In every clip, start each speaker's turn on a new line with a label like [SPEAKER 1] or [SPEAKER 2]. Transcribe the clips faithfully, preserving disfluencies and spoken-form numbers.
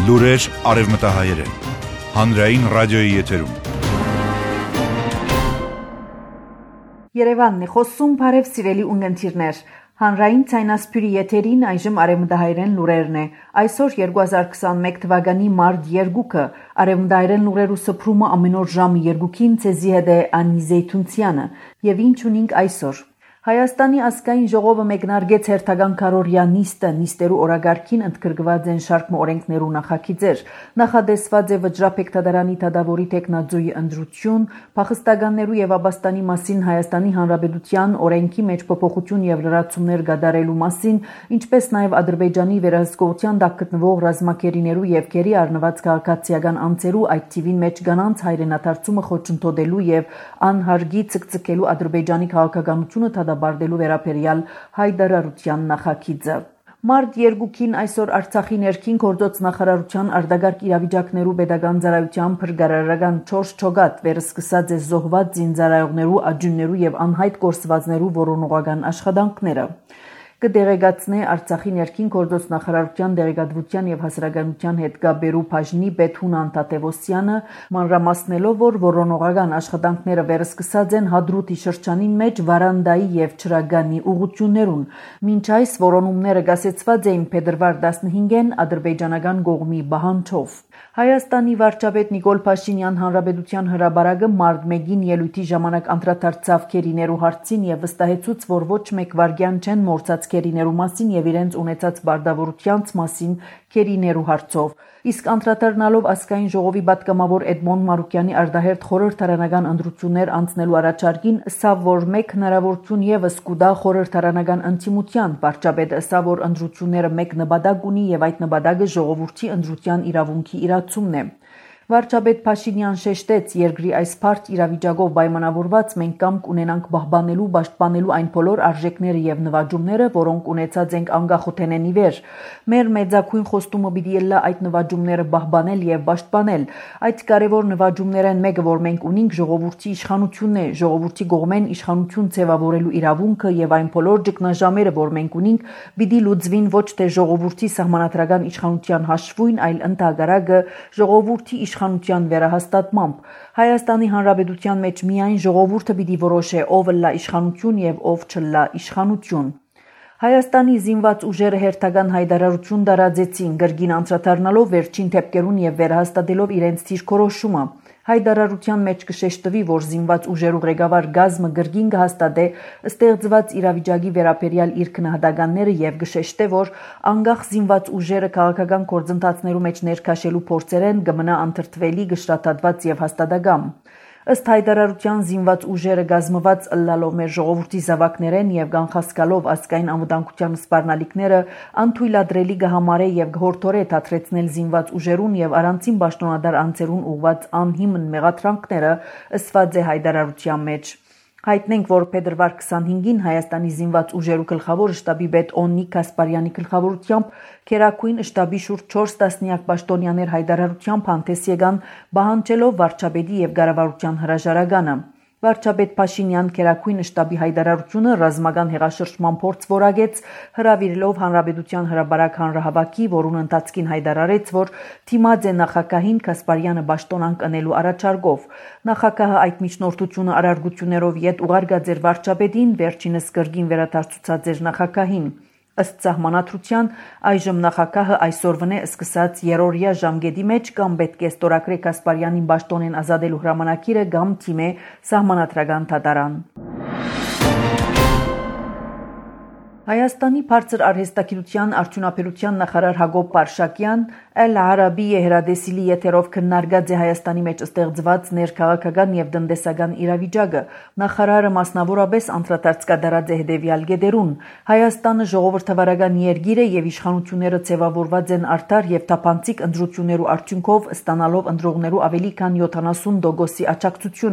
[SPEAKER 1] Լուրեր արևմտահայերեն, հանրային ռադիոյի եթերում։
[SPEAKER 2] Երևանն է խոսում, բարև սիրելի ունգընտիրներ։ Հանրային ցայնասպյուրի եթերին այժմ արևմտահայերեն լուրերն է։ Այսօր երկու հազար քսանմեկ թվականի մարտ երկուքը արևմտահայերեն լուրերու սփռումը ամեն օր ժամը երկուքին ցեզի հետ է Անի Զեյթունցյանը։ Եվ ինչ ունենք այսօր։ Հայաստանի ազգային ժողովը մեկնարկեց հերթական քառօրյա նիստը, նիստերու օրագարկին ընդգրկված են շարք օրենքներու նախագիծեր, նախադեсված է Վջրափեքթադարանի թադավորի տեխնաձուի ընտրություն, փախստականներու եւ Աբաստանի մասին Հայաստանի Հանրապետության օրենքի մեջ փոփոխություն եւ լրացումներ կատարելու մասին, ինչպես նաեւ Ադրբեջանի վերահսկողության տակ գտնվող ռազմակերիներու եւ քերի առնված քաղաքացիական անձերու այդ թիվին մեջ կանանց հայրենադարձումը խոչընդոտելու եւ անհարգի ցկցկելու Ադրբեջանի քաղաքականությունը բարդելու վերապերյալ հայտարարության նախագիծը։ Մարտ երկուքին այսօր Արցախի ներքին գործոց նախարարության արտագարկ իրավիճակներու pedagogan ծառայության փրկարարական չորս չոգատ վերսկսած է զոհված զինծառայողներու, աջուններու եւ անհայտ կորսվածներու որոնողական աշխատանքները։ Կդեղեկացնե Արցախի ներքին գործոց նախարարության դեղեկատվության եւ հասարակայնության հետ գաբերու բաժնի պետ Հունան Տատևոսյանը մանրամասնելով, որ որոնողական աշխատանքները վերսկսած են Հադրութի շրջանին մեջ Վարանդայի եւ Չրագանի ուղություններուն։ Մինչ այս որոնումները գասեցված էին փետրվար տասնհինգին ադրբեջանական կողմի բանջով։ Հայաստանի վարչապետ Նիկոլ Փաշինյան հանրապետության հրապարակը մարտ մեկին ելույթի ժամանակ անդրադարձավ քերիներու հարցին եւ վստահեցուց, որ ոչ մեկ վարքյան չեն մորցած քերիներու մասին եւ իրենց ունեցած բարդավորությանց մասին քերիներու հարցով։ Իսկ անդրադառնալով ազգային ժողովի պատգամավոր Էդմոն Մարուկյանի արտահերթ խորհրդարանական ընտրություններ անցնելու առաջարկին, ըսավ, որ մեկ հնարավորություն եւս կուտա խորհրդարանական ընդդիմության, վարչապետը ըսավ, որ ընտրությունները մեկ նպատակ ունի եւ այդ նպատակը ժողովրդի ընտրության իրավունքի իրացումն է։ Վարչապետ Փաշինյան շեշտեց, երկրի այս բարդ իրավիճակով պայմանավորված մենք կամք ունենանք պահպանելու, պաշտպանելու այն բոլոր արժեքները եւ նվաճումները, որոնք ունեցած ենք անկախութենեն ի վեր։ Մեր մեծակույն խոստումը պիտի ելլա այդ նվաճումները պահպանել եւ պաշտպանել։ Այդ կարևոր նվաճումներն մեկը, որ մենք ունենք, ժողովրդի իշխանությունն է, ժողովրդի կողմեն իշխանություն ձևավորելու իրավունքը եւ այն բոլոր ճգնաժամերը, որ մենք ունենք, պիտի լուծվին ոչ թե ժողովրդի սահմանադրական իշխանության հաշվույն, այլ ընդհանրակը ժողովրդի իշխանության վերահաստատմամբ։ Հայաստանի Հանրապետության մեջ միայն ժողովուրդը պիտի որոշե ով լա իշխանություն եւ ով չլա իշխանություն։ Հայաստանի զինված ուժերը հերթական հայտարարություն տարածեցին, գրգին անդրադառնալով վերջին դեպքերուն եւ վերահաստատելով իրենց դիրքորոշումը։ Հայտարարության մեջ կշեշտվի, որ զինված ուժերու ղեկավար գազմը գրգին կհաստատե ստեղծված իրավիճակի վերապերյալ իր քննադատականները եւ կշեշտե, որ անկախ զինված ուժերը քաղաքական գործընթացներու մեջ ներքաշելու փորձերեն կմնա անդրդվելի, գշտաթատված եւ հաստատակամ։ Ըստ հայտարարության զինված ուժերը գազմված ըլլալով մեր ժողովրդի զավակներեն եւ կանխասկալով ազգային անվտանգության սպառնալիքները անթույլատրելի կհամարե եւ կհորդորե դադրեցնել զինված ուժերուն եւ առանցին պաշտոնադար անձերուն ուղված անհիմն մեղադրանքները, ըսված է հայտարարության մեջ։ Հայտնենք, որ փետրվար քսանհինգին Հայաստանի զինված ուժերու գլխավոր շտաբի պետ Օննիկ Կասպարյանի գլխավորությամբ քերակույն շտաբի շուրջ չորս տասնյակ պաշտոնյաներ հայտարարությամբ հանդես եկան, պահանջելով վարչապետի եւ կառավարության հրաժարականը։ Վարչապետ Փաշինյան քերակույն շտաբի հայտարարությունը ռազմական հեղաշրջման փորձ որակեց, հրավիրելով հանրապետության հրապարակ հանրահավաքի, որուն ընթացքին հայտարարեց, որ թիմած է նախագահին Կասպարյանը պաշտոնանկ անելու առաջարկով։ Նախագահը այդ միջնորդությունը արարգություններով յետ ուղարկած էր վարչապետին, վերջինս կրկին վերադարձուցած էր նախագահին։ Ըստ սահմանադրության այժմ նախագահը այսօրվն է սկսած երրորդյա ժամկետի մեջ կամ պետք է ստորագրե Կասպարյանին պաշտոնեն ազատելու հրամանակիրը կամ թիմե սահմանադրական դատարան։ Հայաստանի բարձր արհեստագիտության արդյունաբերության նախարար Հակոբ Պարշակյան Էլ Արաբիե հրադեսիլի եթերով քննարկած է Հայաստանի մեջ ստեղծված ներքաղաքական եւ տնտեսական իրավիճակը։ Նախարարը մասնավորապես անդրադարձ կատարած է հետեւյալ գեդերուն։ Հայաստանը ժողովրդավարական երկիր է եւ իշխանությունները ձևավորված են արդար եւ թափանցիկ ընտրություններու արդյունքով ստանալով ընտրողներու ավելի քան յոթանասուն տոկոսի աջակցությունը։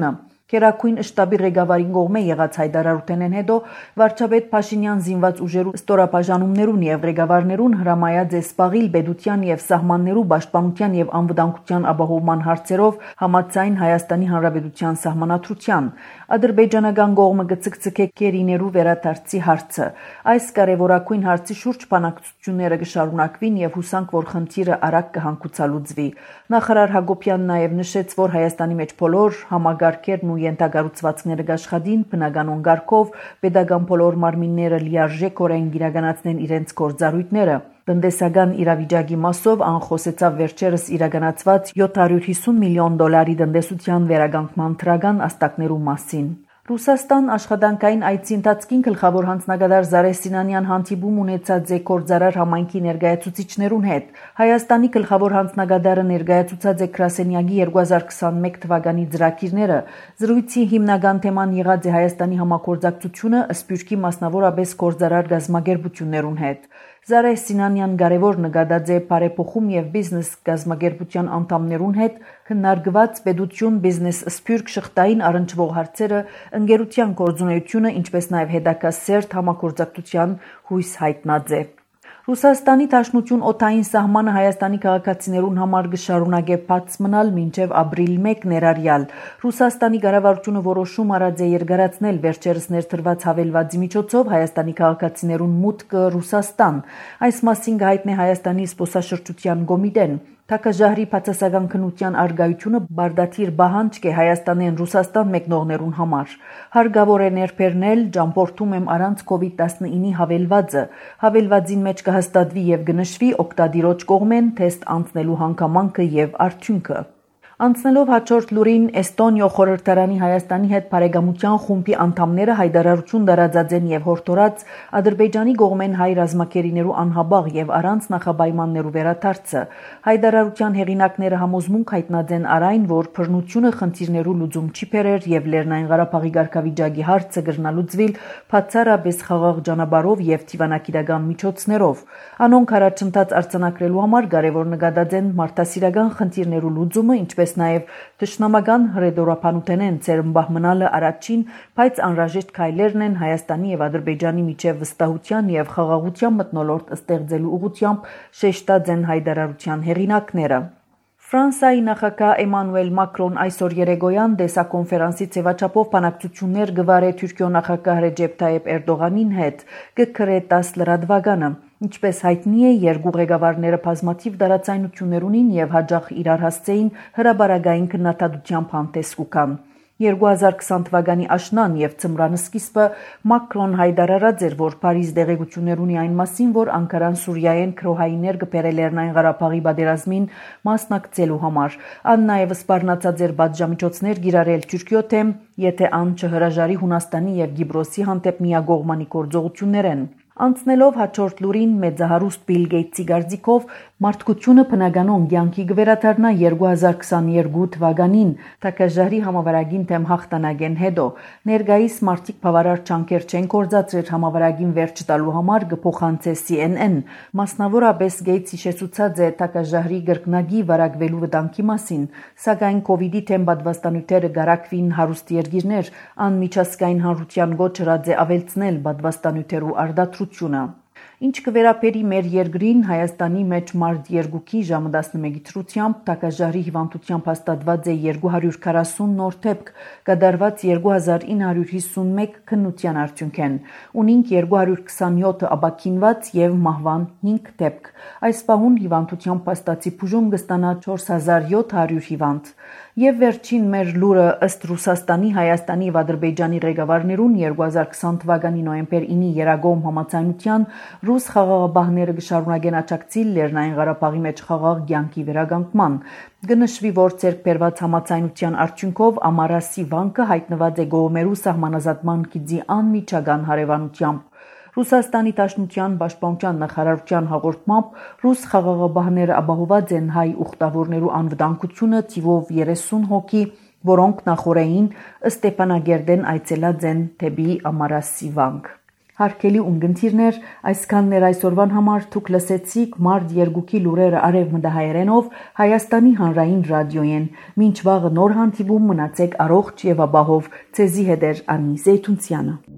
[SPEAKER 2] Կերակույն շտաբի ղեկավարին կողմէ եղած հայտարարութենեն հետո վարչապետ Փաշինյան զինված ուժերու ստորաբաժանումներուն եւ ղեկավարներուն հրամայած է սպաղիլ պետության եւ սահմաններու պաշտպանության եւ անվտանգության ապահովման հարցերով համաձայն Հայաստանի Հանրապետության սահմանադրության։ Ադրբեջանական կողմը կցկցկե կերիներու վերադարձի հարցը։ Այս կարևորագույն հարցի շուրջ բանակցությունները կշարունակվին եւ հուսանք, որ խնդիրը արագ կհանգուցալուծվի։ Նախարար Հակոբյանն նաեւ նշեց, որ Հայաստանի մեջ բոլոր համագարկերն ու ենթակառուցվածքները կաշխատին բնականոն կարգով, պետական բոլոր մարմինները լիարժեքորեն իրականացնեն իրենց գործառույթները։ Տնտեսական իրավիճակի մասով անխոսեցավ վերջերս իրականացված յոթ հարյուր հիսուն միլիոն դոլարի տնտեսության վերականգնման թրական աստակներու մասին։ Ռուսաստան աշխատանքային այցի ընթացքին գլխավոր հանձնագետար Զարե Սինանյան հանդիպում ունեցած է գործարար համայնքի ներկայացուցիչներուն հետ։ Հայաստանի գլխավոր հանձնագետարը ներկայացուցած է գրասենյակի երկու հազար քսանմեկ թվականի ծրագիրները։ Զրույցի հիմնական թեման եղած է Հայաստանի համագործակցությունը Սփյուռքի մասնավորապես գործարար գազམ་ագերբություններուն հետ։ Զարե Սինանյան կարևոր նկատած է բարեփոխում եւ բիզնես գազམ་ագերբության անդամներուն հետ քննարկված պետություն բիզնես Սփյուռք շղթային առնչվող հարցերը, ընկերության գործունեությունը, ինչպես նաեւ հետագա սերտ համագործակցության հույս հայտնած է։ Ռուսաստանի Դաշնություն օդային սահմանը Հայաստանի քաղաքացիներուն համար կշարունակե բաց մնալ մինչև ապրիլ մեկ ներառյալ։ Ռուսաստանի կառավարությունը որոշում արած է երկարացնել վերջերս ներդրված հավելվածի միջոցով Հայաստանի քաղաքացիներուն մուտքը Ռուսաստան։ Այս մասին կհայտնի Հայաստանի զբոսաշրջության կոմիտեն։ Թակաժահրի բացասական քննության արգայությունը բարդաթիր բահանջ է Հայաստանեն Ռուսաստան մեկնողներուն համար։ Հարգավոր է ներբերնել ճամփորդում եմ առանց կովիդ տասնինի հավելվածը։ Հավելվածին մեջ կհաստատվի եւ կնշվի օգտադիրոջ կողմեն թեստ անցնելու հանգամանքը եւ արդյունքը։ Անցնելով հաջորդ լուրին Էստոնիա խորհրդարանի Հայաստանի հետ բարեկամության խումբի անդամները հայտարարություն տարածած են եւ հորդորած Ադրբեջանի կողմեն հայ ռազմակերիներու անհաբաղ եւ առանց նախապայմաններու վերադարձը։ Հայտարարության հեղինակները համոզմունք հայտնած են արայն, որ բռնությունը խնդիրներու լուծում չի բերեր եւ Լեռնային Ղարաբաղի ղարքավիճակի հարցը կրնալուծվիլ բացառապես խաղաղ ճանապարհով եւ թիվանակիրական միջոցներով։ Անոնք առաջընթաց արձանագրելու համար կարևոր նկատած են մարդասիրական խնդիրներու լուծումը, ինչպես նաև թշնամական հրեդորապանութենեն ցերմբահ մնալը առաջին, բայց անհրաժեշտ քայլերն են Հայաստանի եւ Ադրբեջանի միջև վստահության եւ խաղաղության մթնոլորտ ստեղծելու ուղղությամբ շեշտած են հայտարարության հեղինակները։ Ֆրանսիայի նախագահ Էմանուել Մակրոն այսօր երեկոյան դեսակոնֆերանսի ձևաչափով բանակցություններ գվարե Թուրքիո նախագահ Ռեջեփ Թայիփ Էրդողանի հետ կգրե տասը լրատվականը։ Ինչպես հայտնի է, երկու ղեկավարները բազմաթիվ դարացայնություններ ունին եւ հաջող իրար հասցեին հրաբարագային քննադատությամբ հանդես կան։ երկու հազար քսան թվականի աշնան եւ ծմրան սկիզբը Մակրոն հայտարարած էր, որ Փարիզ դեղեցություններ ունի այն մասին, որ Անկարան Սուրիայեն քրոհայիներ կբերել Լեռնային Ղարաբաղի պատերազմին մասնակցելու համար։ Ան նաեւ սպառնացած էր բաժամիջոցներ գիրարել Թուրքիո թեմ, եթե ան չհրաժարի Հունաստանի եւ Կիպրոսի հանդեպ միագողմանի գործողություններեն։ Անցնելով հաջորդ լուրին մեծահարուստ Բիլ Գեյթսի կարծիքով մարդկությունը բնականոն կյանքի կվերադառնա երկու հազար քսաներկու թվականին Թակաժահրի համավարակին դեմ հաղթանակեն հետո։ Ներկայիս մարդիկ բավարար ջանքեր չեն գործադրել համավարակին վերջ տալու համար կփոխանցե C N N։ Մասնավորապես Գեյթսի հիշեցուցած է Թակաժահրի գրկնագի վարակվելու վտանգի մասին, սակայն կովիդի դեմ պատվաստանյութերը գարակվին հարուստ երկիրներ, ան միջազգային հանրության գոչ հրած է ավելցնել պատվաստանյութերու արդարությունը։ Ինչ կվերապերի մեր երկրին Հայաստանի մեջ մարտ երկուքի ժամը տասնմեկի թրությամբ Թակաժահրի հիվանդությամբ հաստատված է երկու հարյուր քառասուն նոր դեպք, կատարված երկու հազար ինը հարյուր հիսունմեկ քննության արդյունքեն, ունինք երկու հարյուր քսանյոթը ապաքինված եւ մահվան հինգ դեպք։ Այս պահուն հիվանդությամբ փաստացի բուժում կստանա չորս հազար յոթ հարյուր հիվանդ։ Եվ վերջին մեր լուրը ըստ Ռուսաստանի, Հայաստանի եւ Ադրբեջանի ղեկավարներուն երկու հազար քսան թվականի նոյեմբեր ինի երագոմ համաձայնության ռուս խաղաղապահները կշարունակեն աջակցել Լեռնային Ղարաբաղի մեջ խաղաղ կյանքի վերականգնման։ Կնշվի, որ ցերկ բերված համաձայնության արդյունքով Ամարասի վանքը հայտնված է գողմերու սահմանազատման գիծի անմիջական հարևանությամբ։ Ռուսաստանի Դաշնության պաշտպանության նախարարության հաղորդմամբ ռուս խաղաղապահները ապահոված են հայ ուխտավորներու անվտանգությունը թիվով երեսուն հոգի, որոնք նախորդին Ստեփանագերդեն այցելած են դեպի Ամարասի վանք։ Հարգելի ունգընտիրներ, այսքանն էր այսօրվան համար թուք լսեցիք մարդ երկուքի լուրերը արևմտահայերենով Հայաստանի հանրային ռադիոյեն։ Մինչ վաղը նոր հանդիպում մնացեք առողջ եւ ապահով։ Ցեզի հետ էր Անի Զեյթունցյանը։